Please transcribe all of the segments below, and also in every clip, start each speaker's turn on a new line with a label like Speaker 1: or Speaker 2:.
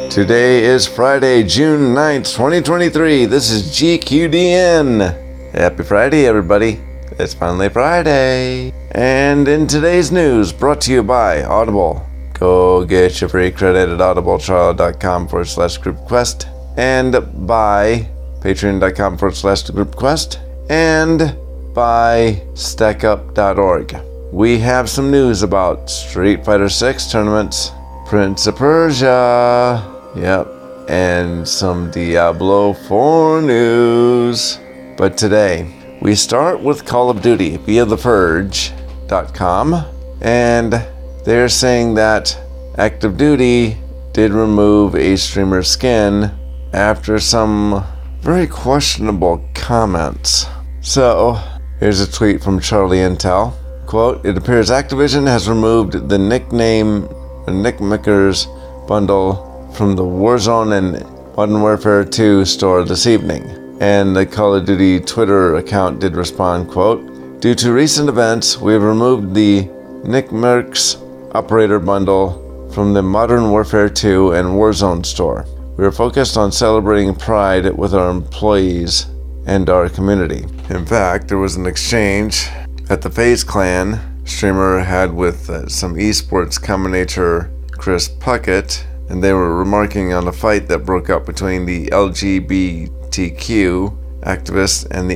Speaker 1: Today is Friday, June 9th, 2023. This is GQDN. Happy Friday, everybody. It's finally Friday. And in today's news, brought to you by Audible. Go get your free credit at audibletrial.com/groupquest and by patreon.com/groupquest and by stackup.org. We have some news about Street Fighter 6 tournaments, Prince of Persia, and some Diablo 4 news. But today, we start with Call of Duty via theverge.com, and they're saying that Active Duty did remove a streamer's skin after some very questionable comments. So, here's a tweet from Charlie Intel. Quote, "It appears Activision has removed the Nickmakers bundle from the Warzone and Modern Warfare 2 store this evening." And the Call of Duty Twitter account did respond, quote, "Due to recent events, we have removed the Nickmercs operator bundle from the Modern Warfare 2 and Warzone store. We are focused on celebrating Pride with our employees and our community." In fact, there was an exchange that the FaZe Clan streamer had with some esports commentator Chris Puckett, and they were remarking on a fight that broke out between the LGBTQ activists and the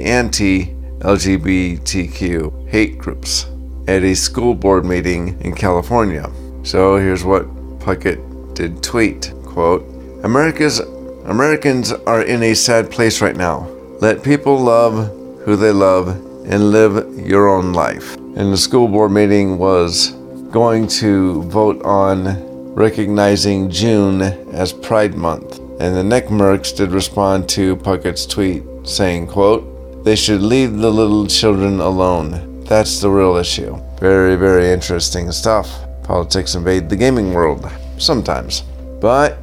Speaker 1: anti-LGBTQ hate groups at a school board meeting in California. So here's what Puckett did tweet, quote, Americans are in a sad place right now. Let people love who they love and live your own life." And the school board meeting was going to vote on recognizing June as Pride Month. And the Nickmercs did respond to Puckett's tweet saying, quote, "They should leave the little children alone. That's the real issue." Very, very interesting stuff. Politics invade the gaming world sometimes. But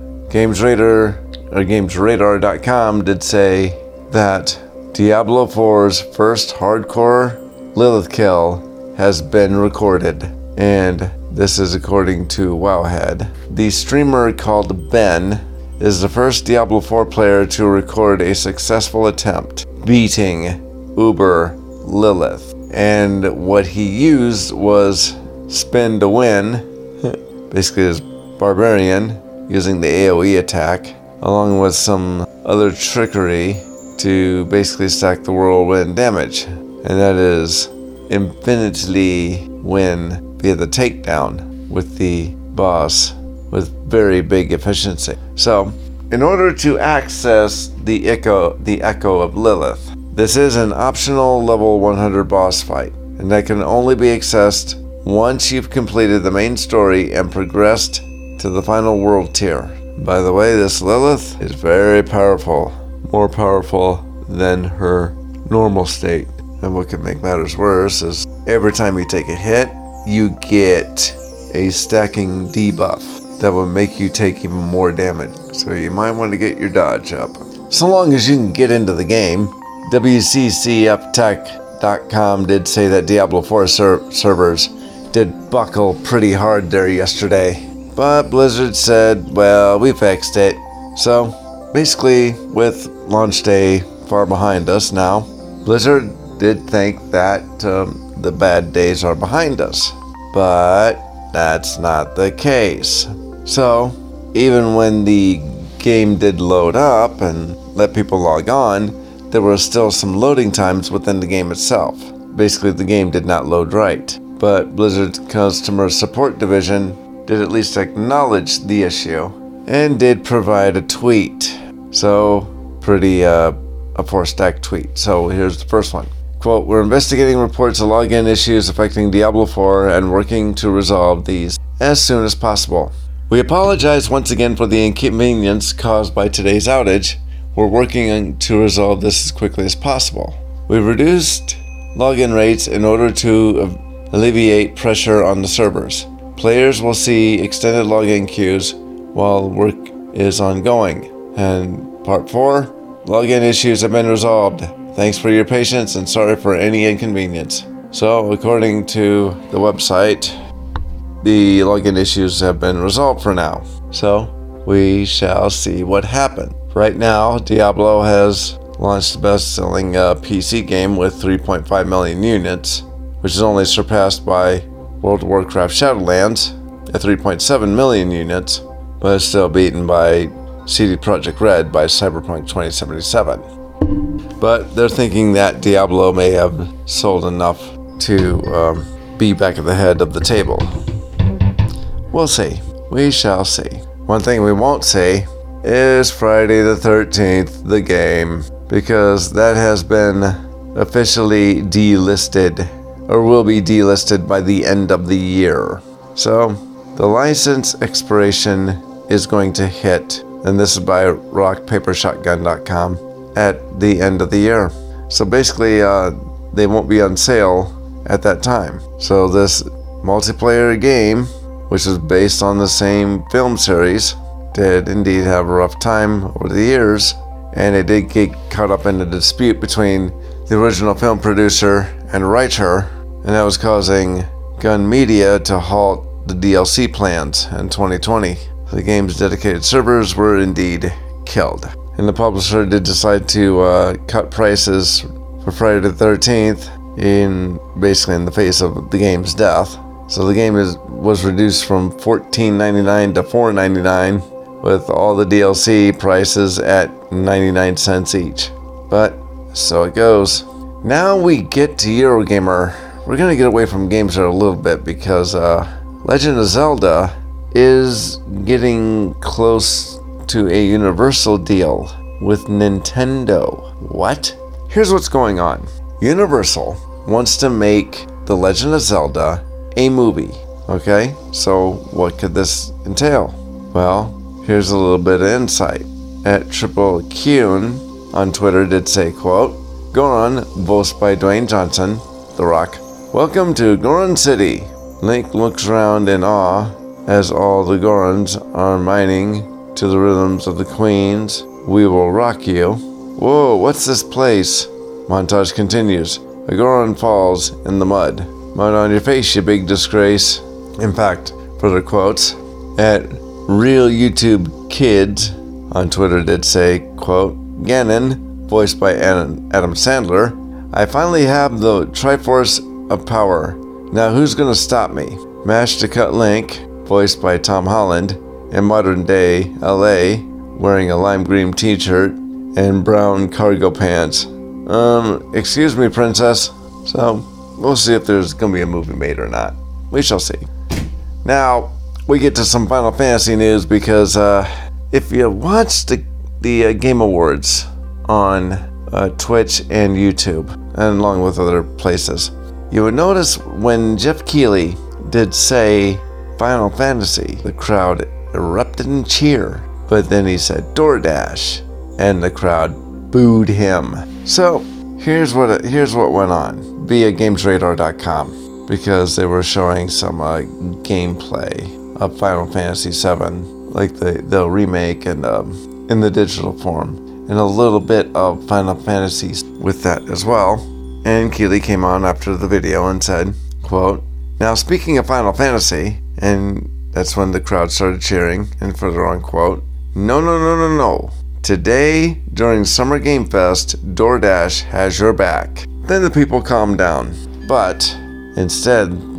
Speaker 1: GamesRadar.com did say that Diablo 4's first hardcore Lilith kill has been recorded, and this is according to Wowhead. The streamer called Ben is the first Diablo 4 player to record a successful attempt beating Uber Lilith, and what he used was spin to win, basically his barbarian, using the AoE attack, along with some other trickery to basically stack the whirlwind damage, and that is infinitely win via the takedown with the boss with very big efficiency. So, in order to access the Echo of Lilith, this is an optional level 100 boss fight, and that can only be accessed once you've completed the main story and progressed to the final world tier. By the way, this Lilith is very powerful, more powerful than her normal state. And what can make matters worse is every time you take a hit, you get a stacking debuff that will make you take even more damage. So you might want to get your dodge up. So long as you can get into the game. WCCFtech.com did say that Diablo 4 servers did buckle pretty hard there yesterday. But Blizzard said, well, we fixed it. So basically, with launch day far behind us now, Blizzard did think that the bad days are behind us. But that's not the case. So even when the game did load up and let people log on, there were still some loading times within the game itself. Basically, the game did not load right. But Blizzard's customer support division did at least acknowledge the issue and did provide a tweet. So, pretty a 4-stack tweet. So here's the first one. Quote, "We're investigating reports of login issues affecting Diablo 4 and working to resolve these as soon as possible. We apologize once again for the inconvenience caused by today's outage. We're working to resolve this as quickly as possible. We've reduced login rates in order to alleviate pressure on the servers. Players will see extended login queues while work is ongoing." And part 4, "Login issues have been resolved. Thanks for your patience and sorry for any inconvenience." So, according to the website, the login issues have been resolved for now. So, we shall see what happens. Right now, Diablo has launched the best-selling PC game with 3.5 million units, which is only surpassed by World of Warcraft Shadowlands at 3.7 million units, but is still beaten by CD Projekt Red by Cyberpunk 2077. But they're thinking that Diablo may have sold enough to be back at the head of the table. We'll see. We shall see. One thing we won't see is Friday the 13th, the game, because that has been officially delisted, or will be delisted by the end of the year. So the license expiration is going to hit, and this is by rockpapershotgun.com, at the end of the year. So basically, they won't be on sale at that time. So this multiplayer game, which is based on the same film series, did indeed have a rough time over the years, and it did get caught up in a dispute between the original film producer and writer, and that was causing Gun Media to halt the DLC plans in 2020. The game's dedicated servers were indeed killed, and the publisher did decide to cut prices for Friday the 13th in the face of the game's death. So the game was reduced from $14.99 to $4.99, with all the DLC prices at 99 cents each. But so it goes. Now we get to Eurogamer. We're going to get away from games for a little bit because Legend of Zelda is getting close to a Universal deal with Nintendo. What? Here's what's going on. Universal wants to make The Legend of Zelda a movie. Okay, so what could this entail? Well, here's a little bit of insight. At Triple Q on Twitter did say, quote, Goron, voiced by Dwayne Johnson, The Rock. Welcome to Goron City. Link looks around in awe as all the Gorons are mining to the rhythms of the Queens. We will rock you. Whoa, what's this place? Montage continues. A Goron falls in the mud. Mud on your face, you big disgrace. In fact, further quotes, at Real YouTube Kids on Twitter did say, quote, Ganon, voiced by Adam Sandler, I finally have the Triforce of Power. Now who's gonna stop me? Mash to cut Link, voiced by Tom Holland, in modern day LA, wearing a lime green t-shirt and brown cargo pants. Excuse me, princess. So, we'll see if there's gonna be a movie made or not. We shall see. Now, we get to some Final Fantasy news because if you watch the Game Awards on Twitch and YouTube, and along with other places, you would notice when Jeff Keighley did say Final Fantasy, the crowd erupted in cheer. But then he said DoorDash, and the crowd booed him. So here's what went on via GamesRadar.com, because they were showing some gameplay of Final Fantasy VII, like the remake and in the digital form, and a little bit of Final Fantasy with that as well. And Keighley came on after the video and said, quote, now speaking of Final Fantasy, and that's when the crowd started cheering, and further on, quote, no. Today, during Summer Game Fest, DoorDash has your back. Then the people calmed down. But instead,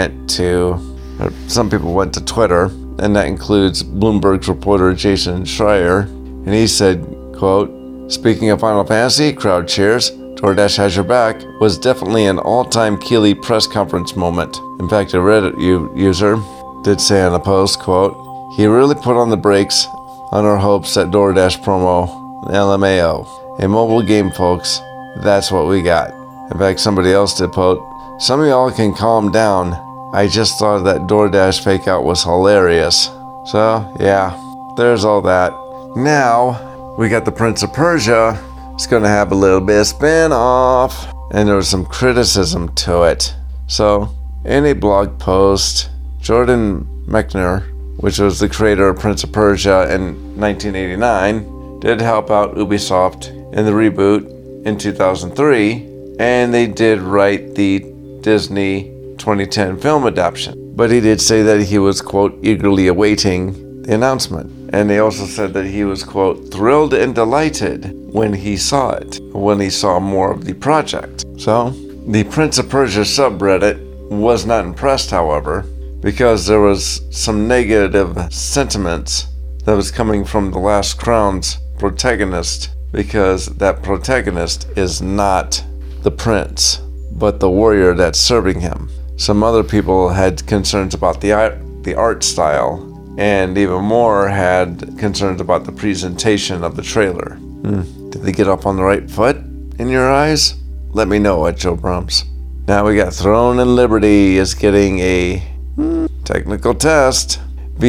Speaker 1: some people went to Twitter, and that includes Bloomberg's reporter Jason Schreier, and he said, quote, speaking of Final Fantasy, crowd cheers. DoorDash has your back was definitely an all-time Keighley press conference moment. In fact, a Reddit user did say on a post, quote, he really put on the brakes on our hopes at DoorDash promo, LMAO. A mobile game, folks, that's what we got. In fact, somebody else did quote, some of y'all can calm down. I just thought that DoorDash fake out was hilarious. So, yeah, there's all that. Now, we got the Prince of Persia. It's going to have a little bit of spin-off, and there was some criticism to it. So, in a blog post, Jordan Mechner, which was the creator of Prince of Persia in 1989, did help out Ubisoft in the reboot in 2003, and they did write the Disney 2010 film adaptation. But he did say that he was, quote, eagerly awaiting the announcement. And they also said that he was, quote, thrilled and delighted when he saw it, when he saw more of the project. So, the Prince of Persia subreddit was not impressed, however, because there was some negative sentiments that was coming from The Last Crown's protagonist, because that protagonist is not the prince, but the warrior that's serving him. Some other people had concerns about the art style, and even more had concerns about the presentation of the trailer. Did they get up on the right foot in your eyes? Let me know at Joe Brums. Now we got Throne and Liberty is getting a technical test.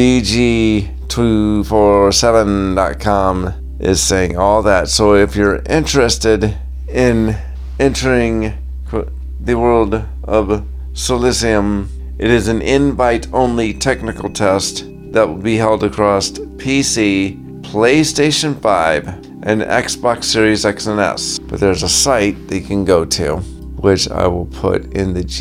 Speaker 1: VG247.com is saying all that. So if you're interested in entering the world of Solicium, it is an invite-only technical test that will be held across PC, PlayStation 5, and Xbox Series X and S. But there's a site that you can go to, which I will put in the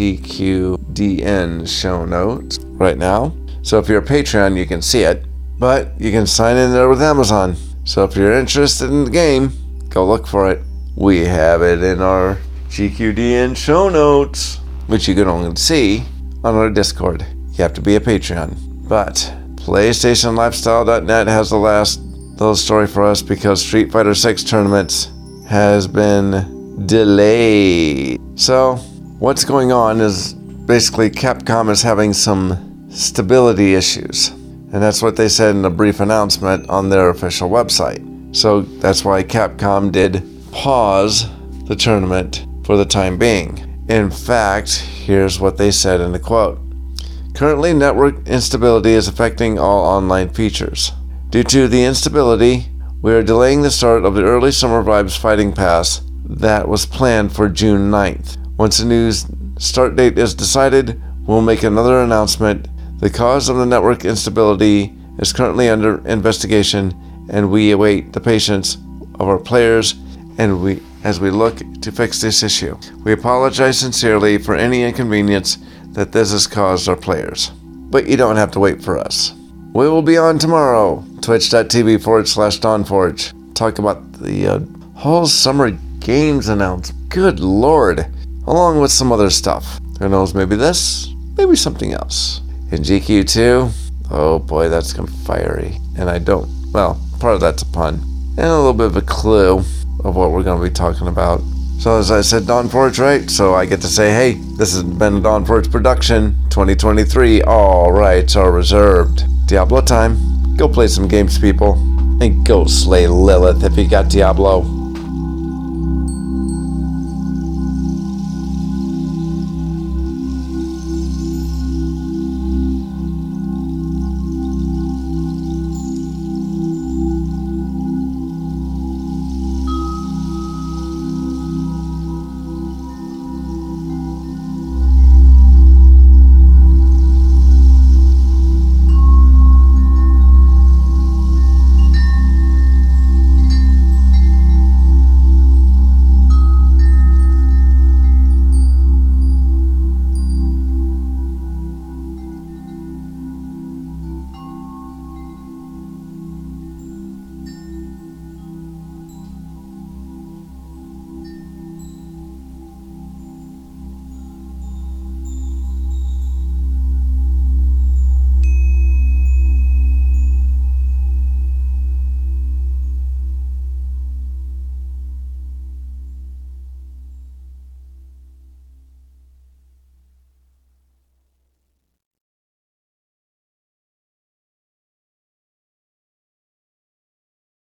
Speaker 1: GQDN show notes right now. So if you're a Patreon, you can see it, but you can sign in there with Amazon. So if you're interested in the game, go look for it. We have it in our GQDN show notes, which you can only see on our Discord. You have to be a Patreon. But PlayStationLifestyle.net has the last little story for us because Street Fighter 6 tournaments has been delayed. So what's going on is basically Capcom is having some stability issues. And that's what they said in a brief announcement on their official website. So that's why Capcom did pause the tournament for the time being. In fact, here's what they said in the quote. Currently, network instability is affecting all online features. Due to the instability, we are delaying the start of the early Summer Vibes Fighting Pass that was planned for June 9th. Once the new start date is decided, we'll make another announcement. The cause of the network instability is currently under investigation, and we await the patience of our players as we look to fix this issue. We apologize sincerely for any inconvenience that this has caused our players. But you don't have to wait for us. We will be on tomorrow, twitch.tv/DawnForge. Talk about the whole summer games announcement. Good Lord. Along with some other stuff. Who knows, maybe this, maybe something else. In GQ2, oh boy, that's gonna be fiery. And part of that's a pun. And a little bit of a clue of what we're going to be talking about. So as I said, Dawn Forge, right? So I get to say, hey, this has been a Dawn Forge production, 2023. All rights are reserved. Diablo time. Go play some games, people. And go slay Lilith if you got Diablo.